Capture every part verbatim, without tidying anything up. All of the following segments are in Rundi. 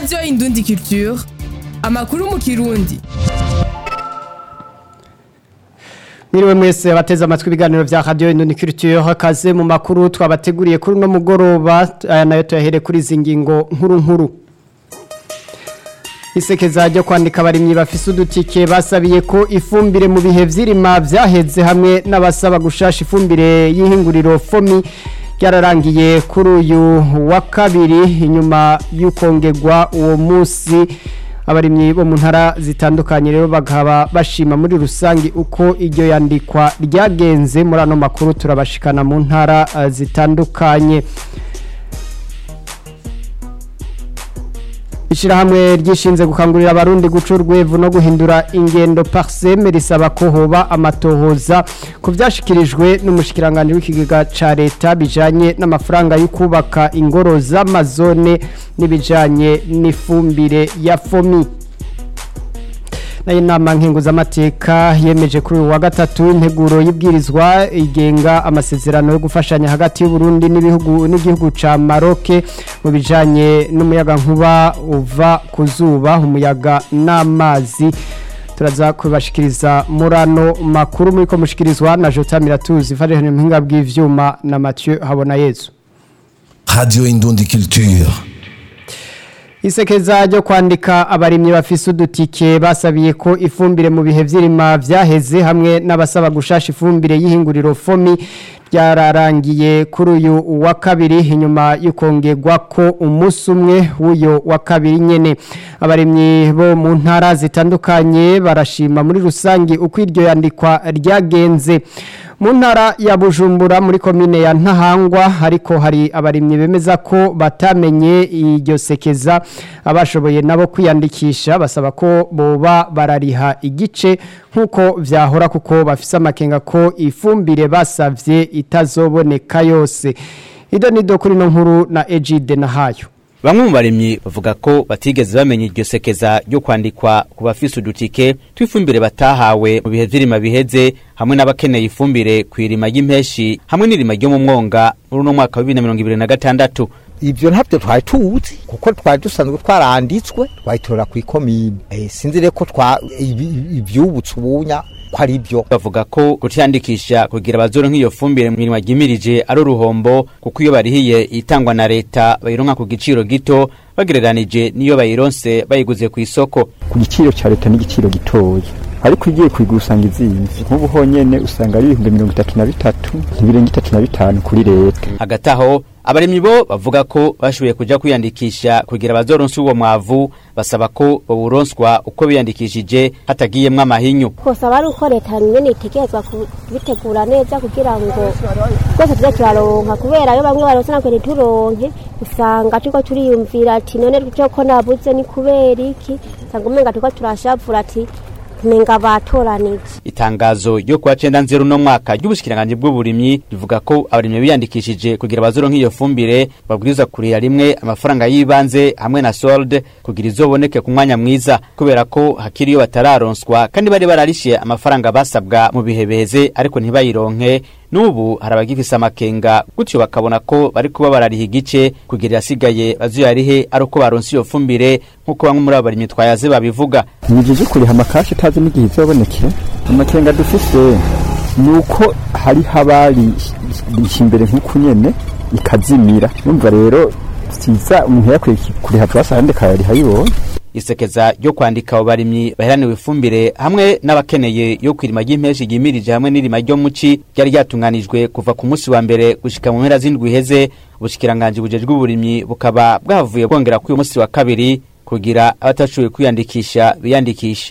Radio Indundi Culture, amakuru mu Kirundi. Miriwe mwese bateze amatwi ibiganiro vya Radio Indundi Culture, hakaze mu makuru twabateguriye kuri no mugoroba, nayo tuyahere kuri zingingo nkuru nkuru. Isekeza ryo kwandika abarimyi bafise udutike basabiye ko ifumbire mu bihe vy'irima vyaheze hamwe n'abasaba gushasha ifumbire y'ihinguriro fomi ryararangiye kuri uyu wa kabiri inyuma y'ukongegwa uwo musi. Abarimyi bo mu ntara zitandukanye rero bagaba bashima muri rusangi uko iryo yandikwa ryagenze. Muri ano makuru turabashikana mu ntara uh, zitandukanye. Ishirahamwe ryishinze gukangurira abarundi guca urwevu no guhindura ingendo parseme risaba ko hoba amatohoza ku vyashikirijwe n'umushikiranganje w'ikigega ca leta bijanye n'amafaranga yo kubaka ingoro z'amazone n'ibijanye n'ifumbire ya fomi. Nayo nama nkenguzamateka yemeje kuri wa gatatu integuro y'ibwirizwa igenga amasezerano yo gufashanya hagati y'u Burundi n'ibihugu n'igihugu ca Maroc mu bijanye n'umuyaga nkuba uva kuzuba umuyaga n'amazi. Turaza kubashikiriza murano makuru muri ko mushikirizwa na Jota Miratuzi Farehane mpinga bw'ivyuma na Mathieu Habonayezu. Radio Indundi Culture. Isekeza ryo kwandika abarimyi bafise udutike basabiye ko ifumbire mu bihe vy'irima vyaheze hamwe n'abasaba gushasha ifumbire y'ihinguriro fomi ryararangiye kuri uyu wa kabiri inyuma y'ukongegwa ko umunsi umwe w'uyo wa kabiri nyene. Abarimyi bo mu ntara zitandukanye barashima muri rusangi uko iryo yandikwa ryagenze. Mu ntara ya Bujumbura muri komine ya Ntahangwa ariko hari abarimyi bemeza ko batamenye iryo sekeza, abashoboye nabo kwiyandikisha basaba ko boba barariha igice nkuko vyahora kuko bafise amakenga ko ifumbire basavye itazoboneka yose. Ido nido kuri no nkuru na Ejide Nahayo. Bamwe mu barimyi bavuga ko batigeze bamenya iryo sekeza ryo kwandikwa ku bafise udutike twifumbire batahawe mu bihe vy'irima biheze hamwe n'abakeneye ifumbire kwirima y'impeshi hamwe n'irima ryo mu mwonga muri no mwaka wa bibiri na mirongo ibiri na gatandatu. Ibyo ntabyo twari tuzi kuko twari dusanzwe twaranditswe twayitorera ku ikomine. Eh sinzire ko twa ivyubutse ubunya kwari byo bavuga ko kutiyandikisha kugira bazoro nk'iyo fumbire mu mirima gimirije ari uruhombo kuko iyo barihiye itangwa na leta bayironka ku giciro gito bagereranije niyo bayironse bayiguze ku isoko ku giciro ca leta n'igiciro gitoya ariko igiye kwigusanga izindi nk'ubu honyene usanga ari ibihumbi mirongo itatu na bitatu ibirenga itatu na bitanu kuri leta. Hagati aho abarimyi bo bavuga ko bashoboye kuja kwiyandikisha kugira bazoronse uwo mwavu basaba ko boburonswa uko biyandikishije hatagiyemwe amahinyu. Kosa bari uko leta nyene itegezwa kubitegura neza kugira ngo twese tuze turaronka kubera yo bamwe baronse nako ntituronke usanga turiko turiyumvira ati none ko nabuze ni kubera iki sanga umenga turiko turashavura ati menga batoranije. Itangazo ryo kwa cenda nzero no mwaka ry'ubushikiranganje bw'uburimyi rivuga ko abarimyi biyandikishije kugira bazoro nk'iyo fumbire babwiriza kurira rimwe amafaranga yibanze hamwe na solde kugira izoboneke ku mwanya mwiza kubera ko hakiriyo batararonswa kandi bari bararishiye amafaranga basabwa mu bihe beze ariko ntibayironke. Nubu harabagifisa amakenga gutyo bakabona ko bari kuba barariha igice kugira asigaye bazuyarihe ari uko baronse iyo fumbire nkuko bamwe muri abarimyi twayaze babivuga. Nijije kuriha amakashi tazi n'igihe izobonekera. Amakenga dufise nuko hari habari imbere nkuko nyene ikazimira. Numva rero siza umuntu yakwiye kuriha twasande kayari hayibona. Isekeza ryo kwandika abarimyi baheraniwe ifumbire hamwe n'abakeneye yo kwirima y'impeshi gimirije hamwe n'irima ryo muci ryari ryatunganijwe kuva ku munsi wa mbere gushika mu mpera z'indwi heze. Ubushikiranganje bujejwe uburimyi bukaba bwavuye kongera ku uyu munsi wa kabiri kugira abatashoboye kwiyandikisha biyandikisha.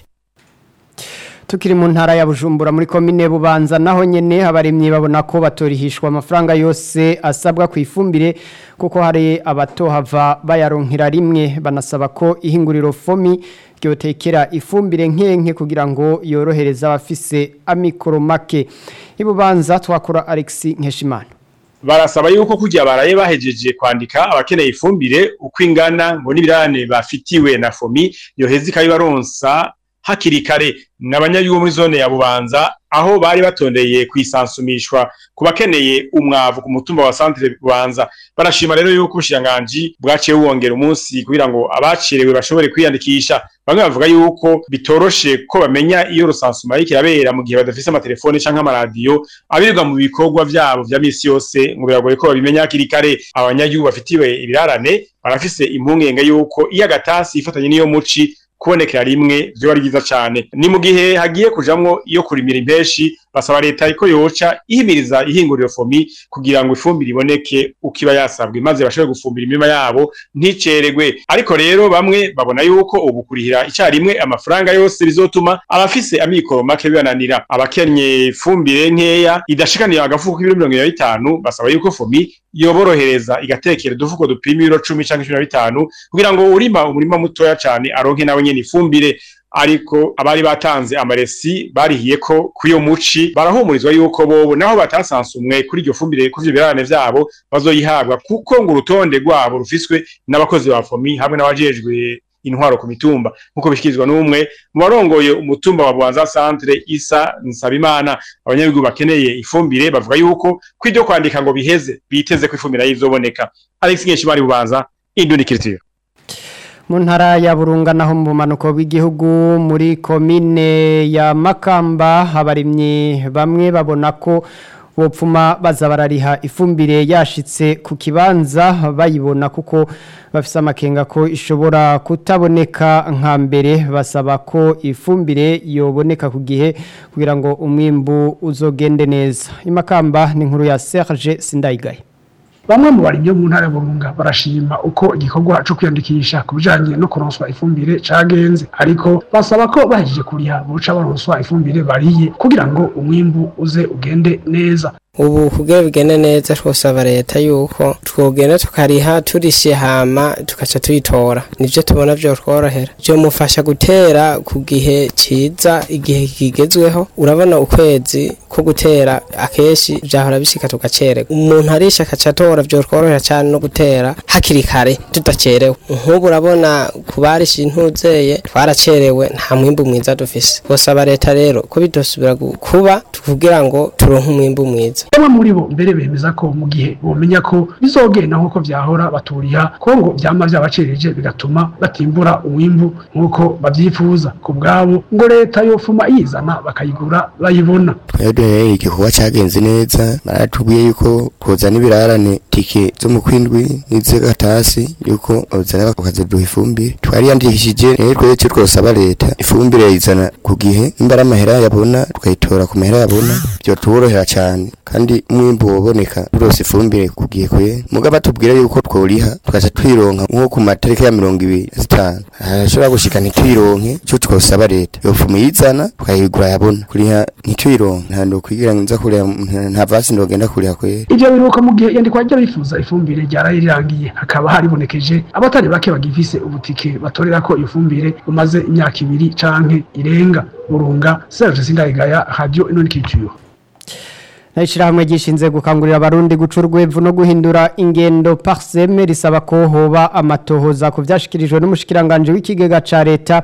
Tukiri mu ntara ya Bujumbura muri komine Bubanza naho nyene abarimyi babona ko batorihishwa amafaranga yose asabwa ku ifumbire kuko hari abatohava bayaronkera rimwe. Banasaba ko ihinguriro fomi ryotekera ifumbire nkenke kugira ngo yorohereza abafise amikoro make. Ibubanza twakora Alexis Nkeshimana. Barasaba yuko kujya baraye bahejeje kwandika abakeneye ifumbire uko ingana ngo nibirane bafitiwe na fomi yoheza ikabibaronsa hakiri kare. N'abanyagihugu muri zone ya Bubanza aho bari batondeye kwisansumishwa kubakeneye umwavu ku mutumba wa Centre Bubanza. Barashima rero yuko ubushikiranganji bwaciye buwongera umunsi kugira ngo abacerewe bashobore kwiyandikisha. Bamwe bavuga yuko bitoroshe ko bamenya iyo rusansuma y'ikirabera mu gihe badafise amatelefone canke amaradiyo abirirwa mu bikorwa vyabo vya misi yose, ngo biragoye ko babimenya hakiri kare. Abanyagihugu bafitiwe ibirarane barafise impungenge yuko iyo agatasi ifatanye n'iyo muci kubonekera rimwe byo ari byiza cyane. Ni mu gihe hagiye kujamwo iyo kurimira impeshi, basaba leta iko yoca ihimiriza ihinguriro fomi kugira ngo ifumbire iboneke ukiba yasabwe maze bashobore gufumbira imirima yabo nticeregwe. Ariko rero bamwe babona yuko ubu kurihira icyarimwe amafaranga yose bizotuma abafise amikoro make bibananira. Abakenye ifumbire nkeya idashikaniye agafuko k'ibiro mirongo ine na bitanu basaba yuko fomi yoborohereza igatekera udufuko dupima ibiro cumi canke cumi na bitanu kugira ngo urima umurima mutoya cyane aronke nawe nyene ifumbire. Ariko abari batanze amaresi barihiye ko kuyo muci barahumurizwa yuko bobo naho batasansumwe kuri iryo fumbire kuvyo birarane vyabo bazoyihabwa, kuko ngo urutonde rwabo rufiswe n'abakozi ba fomi hamwe n'abajejwe intwaro ku mitumba, nkuko bishikirizwa n'umwe mu barongoye umutumba wa Bubanza Centre Isa Nsabimana. Abanyagihugu bakeneye ifumbire bavuga yuko kw'iryo kwandika ngo biheze biteze ko ifumbire yizoboneka. Alex Ngeshimari, Bubanza, Indundikiritiyo. Mu ntara ya Burunga naho mu manuko w'igihugu muri komine ya Makamba abarimyi bamwe babona ko bopfuma baza barariha ifumbire yashitse ku kibanza bayibona kuko bafise amakenga ko ishobora kutaboneka nka mbere. Basaba ko ifumbire yoboneka ku gihe kugira ngo umwimbu uzogende neza. Imakamba ni inkuru ya Serge Sindayigaye. Bamwe mu barimyi mu ntara ya Burunga barashima uko igikorwa cyo kwiyandikisha kubijanye no kuronswa ifumbire cagenze, ariko basaba ko bahije kuriha buca baronswa ifumbire bariye kugira ngo umwimbu uze ugende neza. Ubu kugira bigende neza twosaba leta yuko twogenda tukariha turishe hama tukaca tuyitora, nivyo tubona byo tworohera byo mufasha gutera ku gihe ciza igihe kigezweho. Urabona ukwezi ko gutera akeshi byahora bishika tugacereka, umuntu arisha akaca tora byo tworohera cyane no gutera hakiri kare tudacerewe. Nk'ubu urabona kubarisha intuzeye twaracerewe nta mwimbu mwiza dufise. Bosaba leta rero ko bidosubira kuba kugira ngo turonke umwimbu mwiza. Bamwe muri bo mbere bemeza ko mu gihe bomenya ko bizogenda nkuko vyahora baturiha ko ngo vyama vyabacereje bigatuma batimbura umwimbu nkuko bavyifuza. Ku bwabo ngo leta yofuma yizana bakayigura bayibona. Twebwe igikorwa cagenze neza, baratubwiye yuko kozana ibirarane tike zo mu kwindwi nize gatasi yuko ozana bakazoduha ifumbire. Twariyandikishije rero twese twosaba leta ifumbire yizana ku gihe, imbara amahera yabona tukayitora ku mahera yabona, byo tuborohera cyane kandi umwimbu woboneka rwose ifumbire ku gihe kwe. Mugaba tubwira yuko tworiha tukaza twironka nko ku matariki ya mirongo ibiri na zitanu ashobora gushika ntitwironke, cyo twosaba leta yofuma yizana tukayigura yabona kuriha ntitwironke nta ndo kwigira nza kure nta vasi ndogenda kuriha kwe. Ivyo biruka mu gihe yandikwa ryo bifuza ifumbire ryarayirangiye, hakaba haribonekeje abatari bake bagifise ubutike batorera ko ifumbire umaze imyaka ibiri canke irenga. Burunga, Serge Sindayigaya, Radio Indundikiritiyo. Naishirahamwe gishinze gukangurira abarundi gucurwa evu no guhindura ingendo parseme risaba ko hoba amatohoza ku vyashikirijwe n'umushikiranganje w'ikigega ca leta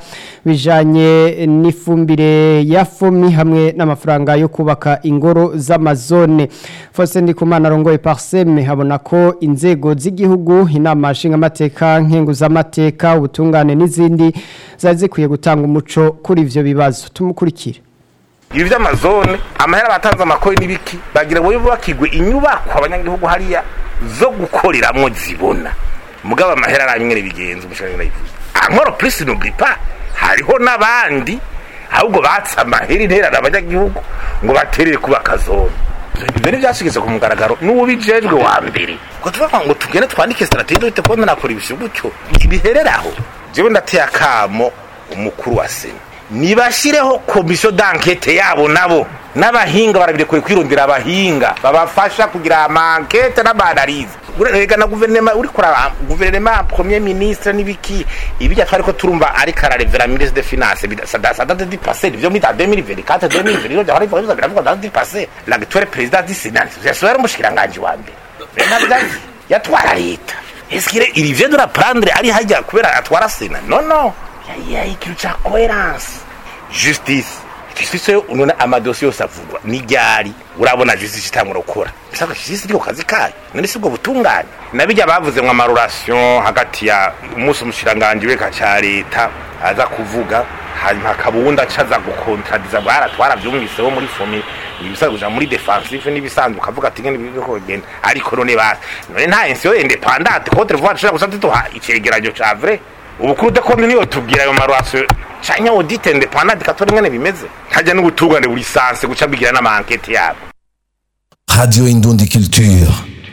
bijanye n'ifumbire ya fomi hamwe n'amafaranga yo kubaka ingoro z'amazone. Fose Ndikumana arongoye parseme habona ko inzego z'igihugu, inama nshingamateka, nkenguzamateka, ubutungane n'izindi zazikwiye gutanga umuco kuri ivyo bibazo. Tumukurikire. Ibi by'amazone amahera batanze amakori n'ibiki bagira ngo bakigwe inyubako abanyagihugu hariya zo gukoreramwo zibona mugaba amahera aranywe bigenza umushaka nayivuze ankoro plus n'oublie pas hariho nabandi ahubwo batsa amahera intera abanyagihugu ngo baterere kubaka zone. Ibyo byashigeze ku mugaragaro n'ubijejwe wa mbere ngo tuvuga ngo tugene twandike strategie dute ko nakora ibisho gutyo bihereraho. Jewe ndateye akamo umukuru wa sena nibashireho komisiyo d'enquête yabo nabo n'abahinga barabire kuri kwirondera abahinga babafasha kugira amankete n'abanalize. Urega na guverinoma uri kora guverinoma premier ministre nibiki ibijya twari ko turumva ari kararevera ministre des finances ça date du passé byo muri deux mille vingt-quatre deux mille vingt byo hari byo biravuga date du passé l'actuel président du Sénat j'espère umushikiranganje wa mbere nabyazi yatwara leta est-ce qu'il il vient de la prendre ari hajya kubera atwara Sénat non non ya ikiru cha cohérence justice justice unona amadosiye yose avugwa n'iryari urabona justice itangura gukora bisaka justice iri kazi kayo none sibwo butunganye nabijya bavuze ngo amarelation hagati ya umunsi umushiranganje we ka leta aza kuvuga hanyuma kabunda caza gukontradiza baratwara byumvise wo muri fomi ibisaguja muri defensive n'ibisanzwe ukavuga ati ngene bibiko kugenda ariko none basi none nta insio independante contre voir shaka gusati to icegeranyo ca vrai ubukuru de komune yo tubwira ayo marwaso cyanya audit independante katore ngene bimeze hajya n'ubutugane buri sanse guca bigira na enquête yabo. Radio Indundi Culture.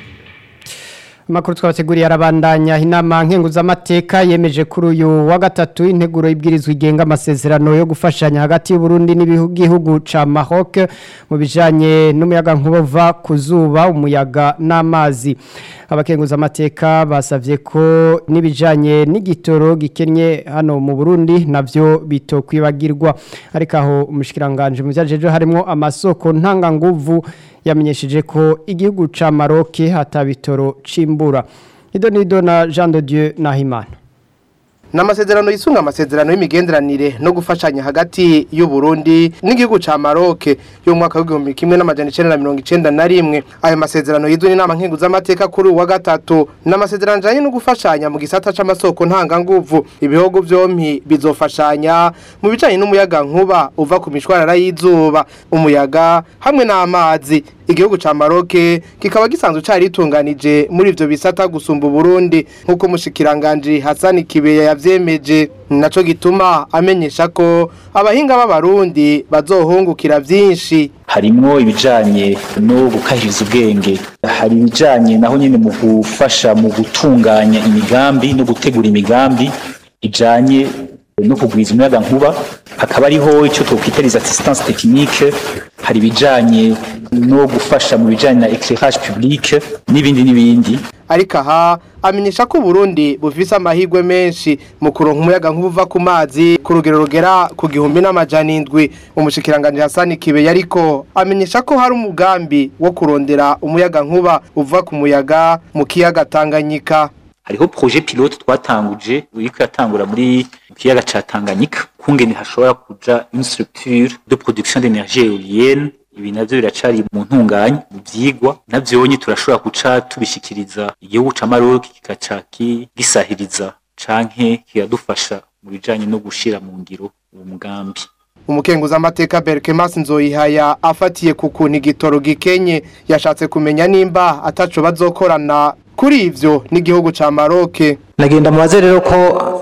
Makuru twabateguriye arabandanya inama nkenguzamateka yemeje kuri uyu wa gatatu integuro ibwirizwa igenga amasezerano yo gufashanya hagati y'u Burundi n'ibihugu ca Maroc mu bijanye n'umuyaga nkuba ku zuba umuyaga n'amazi. Abakenguzamateka basavye ko nibijanye n'igitoro gikenye hano mu Burundi navyo bitokwibagirwa ariko aho umushikiranganje mu vyajeje harimo amasoko ntanga nguvu yamenyesheje ko igihugu ca Maroc hatabitoro cimbura. Ido nido na Jean de Dieu Nahimana. Namasezerano yisunga amasezerano y'imigenderanire no gufashanya hagati y'u Burundi n'igihugu ca Maroc yo mwaka w'igihumbi kimwe n'amajana icenda na mirongo icenda na rimwe. Ayo masezerano yizwe n'inama nkenguzamateka kuri uwa gatatu n'amasezerano ajanye no gufashanya mu gisata c'amasoko ntanga nguvu. Ibihugu vyompi bizofashanya mu bijanye n'umuyaga nkuba uva ku mishwarara y'izuba, umuyaga hamwe n'amazi. Igihugu ca Maroc kikaba gisanzwe cari itunganije muri ivyo bisata gusumba Burundi nkuko umushikiranganje Hassan Kibeya yavyemeje, naco gituma amenyesha ko abahinga b'abarundi bazohungukira vyinshi. Harimwo ibijanye no gukahiriza ubwenge, hari ibijanye naho nyene mu gufasha mu gutunganya imigambi no gutegura imigambi ijanye no kugwiza umuyaga nkuba, hakaba ariho icyo twokwitariza assistance technique, hari bijanye no gufasha mu bijanye na éclairage public n'ibindi n'ibindi. Ariko aha amenyesha ko Burundi bufise amahirwe menshi mu kuronka umuyaga nkuba ku mazi ku rugero rugera ku gihumbi n'amajana indwi. Umushikiranganje Hassan Kibeya ariko amenyesha ko hari umugambi wo kurondera umuyaga nkuba uva ku muyaga mu kiyaga Tanganyika. Hariho projet pilote twatanguje uriko yatangura muri kiyaga ca Tanganyika kungene hashobora kuja une structure de production d'énergie éolienne. Ibi navyo biracari mu ntunganya mu vyigwa navyonye turashobora guca tubishikiriza igihugu ca Maroc kikaca gisahiriza canke kiyadufasha mu bijanye no gushira mu ngiro uwo mugambi. Umukenguzamateka Berkemas Nzoyihaya afatiye ku kuntu igitoro gikenye yashatse kumenya nimba ataco bazokorana kuri ivyo n'igihugu ca Maroc. Nagenda mubaze rero ko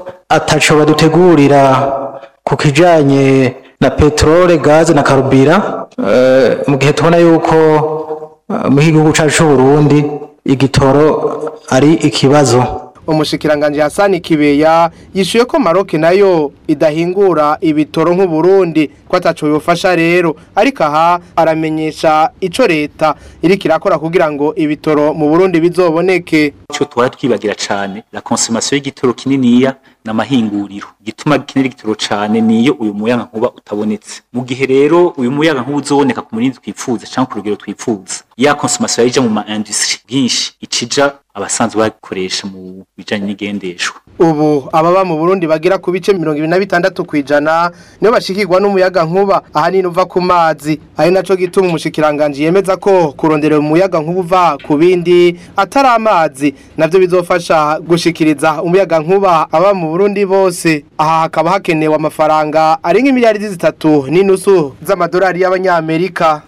ataco badutegurira ku kijanye na petrole, gaze na karubira uh, mu gihe tubona yuko uh, mu gihugu cacu c'u Burundi igitoro ari ikibazo. Umushikiranganje Hassan Kibeya yishuye ko Maroc nayo idahingura ibitoro nk'u Burundi ko ataco yofasha rero, ariko aha aramenyesha ico leta iri kirakora kugira ngo ibitoro mu Burundi bizoboneke. Ico twara twibagira cane la consommation y'igitoro kininiya n'amahinguriro gituma gikenera igitoro cane niyo uyu muyaga nkuba utabonetse. Mu gihe rero uyu muyaga nkuba uzoboneka ku munini twifuza canke ku rugero twifuza, ya consommation yija mu ma industrie byinshi icija abasanzwe bakoresha mu bijanye n'igendeshwa. Ubu ababa mu Burundi bagira ku bice mirongo ibiri na bitandatu kwijana niyo bashikirwa n'umuyaga nkuba ahanini uva ku mazi. Ari naco gituma umushikiranganje yemeza ko kurondera umuyaga nkuba uva ku bindi atari amazi navyo bizofasha gushikiriza umuyaga nkuba aba mu Burundi bose. Aha hakaba hakenewe amafaranga ari nk'imiliyaridi zitatu n'inusu z'amadolari y'abanyamerika.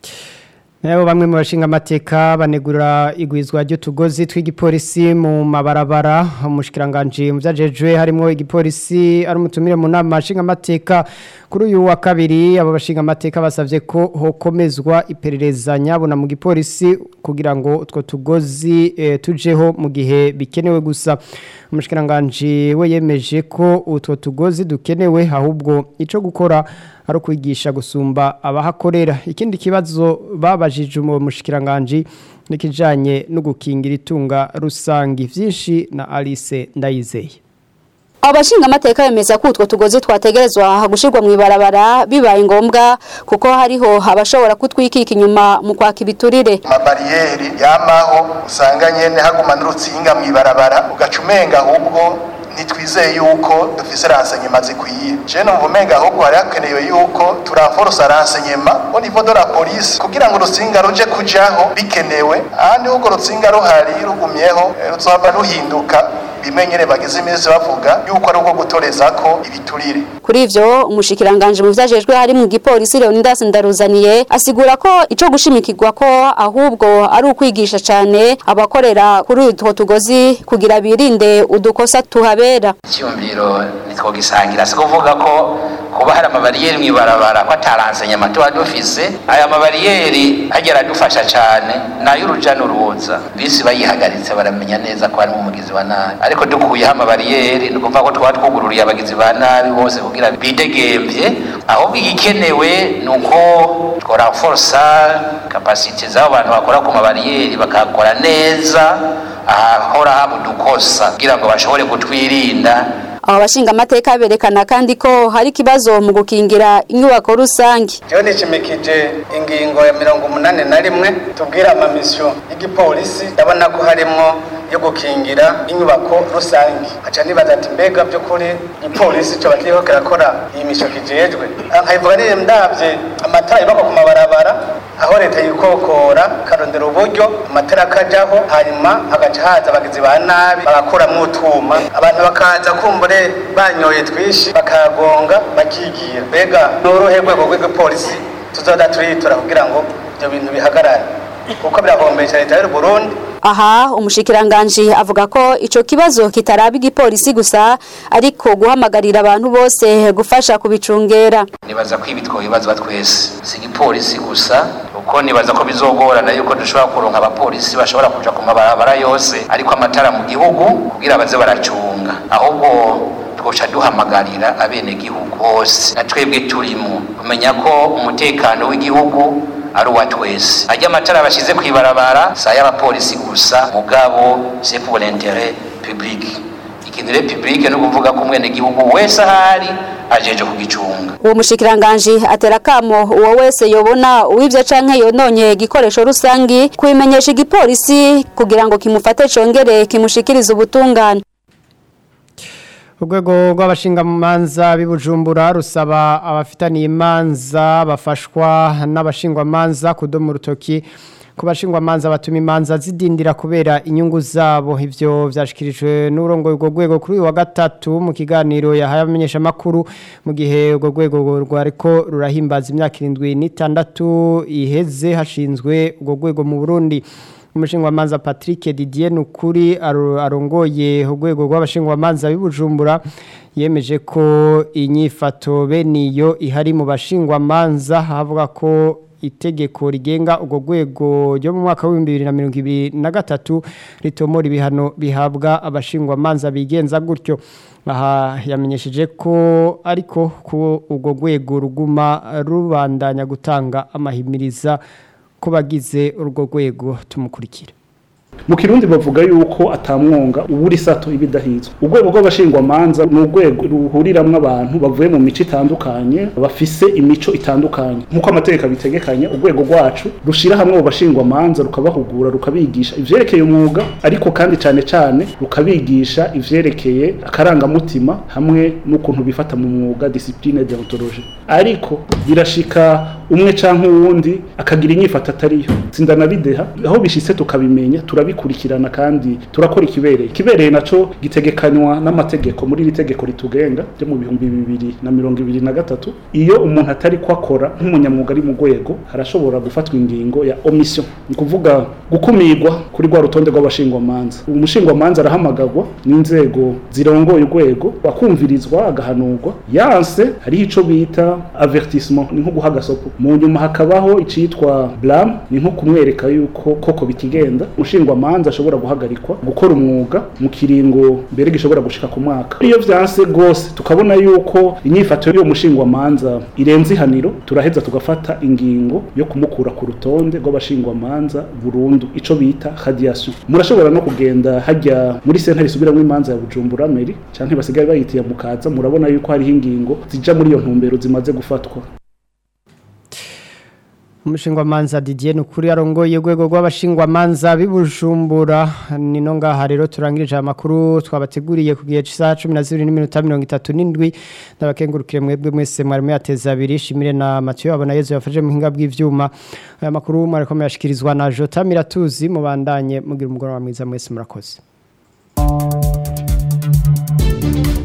Nabo bamwe mu bashinga amateka banegura igwizwa ryo tugozi tw'igipolisi mu mabarabara. Umushikiranganje mu vyajejwe harimo igipolisi ari umutumire mu nama bashinga amateka kuri uyu wa kabiri. Abo bashinga amateka basavye ko hokomezwa iperereza nyabona mu gipolisi kugira ngo utwo tugozi e, tujeho mu gihe bikenewe gusa. Umushikiranganje we yemeje ko utwo tugozi dukenewe ahubwo ico gukora ari kwigisha gusumba abahakorera. Ikindi kibazo babajije mu mushikiranganje nikijanye no gukingira itunga rusangi vyinshi na Alice Ndayizeye. Abashinga amateka bemeza ko utwo tugozi twategerezwa gushirwa mu ibarabara bibaye ngombwa kuko hariho abashobora kutwikika inyuma mu kwaka ibiturire. Amabariyeri yamaho usanga nyene haguma n'urutsinga mu ibarabara ugacumenga ahubwo ntitwizeye yuko dufise renseignement zikwiye je no mvumenga ahubwo hari hakenewe yuko turanforce renseignement au niveau de la police kugira ngo urutsinga ruje kujaho bikenewe ahandi ubwo rutsinga ruhari rugumyeho ruzoba ruhinduka bimenyere bagize iminsi bavuga yuko ari ubwo gutoreza ko ibiturire. Kuri ivyo umushikiranganje mu vyajejwe hari mu gipolisi Leonidas Ndaruzaniye asigura ko ico gushimikirwa ko ahubwo ari ukwigisha cyane abakorera kuri utwo tugozi kugira birinde udukosa tuhabera. Cyumviro nitwogisangira se kuvuga ko kuba hari amabariyeri mwibarabara ko ataranzanya amatuwa dufise aya mabariyeri agera dufasha cyane nayo uruja n'uruza bisi bayihagaritse baramenya neza ko ari mu mugizi wa nabi ariko dukuyeho amabariyeri nukumva ko twatwugururiye abagizi ba nabi bose kugira bidegemvye aho bigikenewe nuko twora forsa capacity z'abo bantu bakora ku mabariyeri bakakora neza ahora habudukosa kugira ngo bashobore gutwirinda. Aba bashinga amateka berekana kandi ko hari kibazo mu gukingira inyubako rusangi. Cyo nishimikije ingingo ya mirongo umunani na rimwe tubwira ama mission y'igipolisi ndabona ko harimo yo gukingira inyubako rusangi. Acha nibaza ati mbega byo kuri igipolisi cyo bakiriho kirakora iyi mission kijejwe. Nkayivuga ni ndavye amatara yubaka ku mabarabara aho leta yikokora karondera uburyo amatara kajaho hanyuma hagaca haza abagizi ba nabi bagakura mu utuma abantu bakaza kumbure banyoye twishi bakagonga bakigira bega n'uruhe rwego rw'igipolisi tuzoda turitura kugira ngo ibyo bintu bihagarare kuko birahombesha leta y'u Burundi. Aha umushikiranganje avuga ko ico kibazo kitaraba igipolisi gusa ariko guhamagarira abantu bose gufasha kubicungera. Nibaza ko ibitwo bibazo twese si igipolisi gusa uko nibaza ko bizogorana yuko dushobora kuronka abapolisi bashobora kuja ku mabarabara yose ariko amatara mu gihugu kugira baze baracunga ahubwo twoca duhamagarira abene gihugu bose na twebwe turimo kumenya ko umutekano w'igihugu ari uwa twese ajya amatara bashize kwibarabara sa y'abapolisi gusa mugabo c'est pour l'intérêt public ikintu republique no kuvuga ko mwene gihugu wese ahari ajeje kugicunga. Uwo mushikiranganje atera kamo uwo wese yobona uwivyo canke yononye igikoresho rusangi kubimenyesha igipolisi kugira ngo kimufate congere kimushikirize ubutungane. Urwego rw'abashinga manza bibujumbura rusaba abafitaniye imanza bafashwa n'abashingwa manza kudoma urutoki ku bashingwa manza batuma imanza zidindira kubera inyungu zabo. Ivyo vyashikirijwe n'urongo urwo rwego kuri wa gatatu mu kiganiro yahaye abamenyesha makuru mu gihe urwo rwego rwariko rurahimbaza imyaka irindwi n'itandatu iheze hashinzwe urwo rwego mu Burundi. Umushingwa manza Patrick Didier Nukuri arongoye urwego rw'abashingwa manza bibujumbura yemeje ko inyifato beniyo ihari mu bashingwa manza havuga ko itegeko rigenga urwo rwego ryo mu mwaka wa bibiri na mirongo ibiri na gatatu ritomora ibihano bihabwa abashingwa manza bigenza gutyo. Aha yamenyesheje ko ariko ko urwo rwego ruguma rubandanya gutanga amahimiriza ko bagize urwo rwego tumukurikira. Mu Kirundi bavuga yuko atamwonga uburi sato ibidahizwe. Urwego rw'abashingwa manza ni urwego ruhuriramwe abantu bavuye mu mico itandukanye bafise imico itandukanye nkuko amategeko bitegekanya. Urwego rwacu rushira hamwe mu bashingwa manza rukabahugura rukabigisha ivyerekeye umwuga ariko kandi cyane cyane rukabigisha ivyerekeye akaranga mutima hamwe n'ukuntu bifata mu mwuga discipline deontologie. Ariko birashika umwe canke uwundi akagira inyifata atariyo sindana bideha aho bishitse tukabimenya turabikurikirana kandi turakora ikibereye kibereye naco gitegekanywa n'amategeko muri iri tegeko ritugenga ryo mu bihumbi bibiri na mirongo ibiri na gatatu. Iyo umuntu atari ko akora nk'umunyamwuga ari mu rwego harashobora gufatwa ingingo ya omission ni kuvuga gukumirwa kuri rwa rutonde rw'abashingwa manza. Umushingwa manza arahamagagwa n'inzego zirongoye urwego akumvirizwa agahanurwa yanse hariho ico bita avertissement ni nko guhagasopo mu nyuma hakabaho icitwa blame ni nko kumwereka yuko koko bitigenda umushingwa manza ashobora guhagarikwa gukora umwuga mu kiringo mbere gishobora gushika ku mwaka. Iyo vyanse gose tukabona yuko inyifato yo mushingwa manza irenze ihaniro turaheza tugafata ingingo yo kumukura ku rutonde rw'abashingwa manza burundu ico bita radiation. Murashobora no kugenda hajya muri sentare isubiramwe imanza ya Bujumbura meri canke basigaye bayitiye mukaza murabona yuko hari ingingo zija muri iyo ntumbero zimaze gufatwa. Umushingwamanza Didier Nukuri arongoye urwego rw'abashingwamanza bibujumbura nino ngaha rero turangirije amakuru twabateguriye ku gihe cy'isaha cumi na zibiri n'iminota mirongo itatu n'indwi ndabakengurukire mwebwe mwese mwari muyateza abiri shimire na Mathieu abona Yezu yafashe mu hinga bw'ivyuma aya makuru mwariko muyashikirizwa na Jota Miratuzi mubandanye mugira umugoroba mwiza mwese murakoze.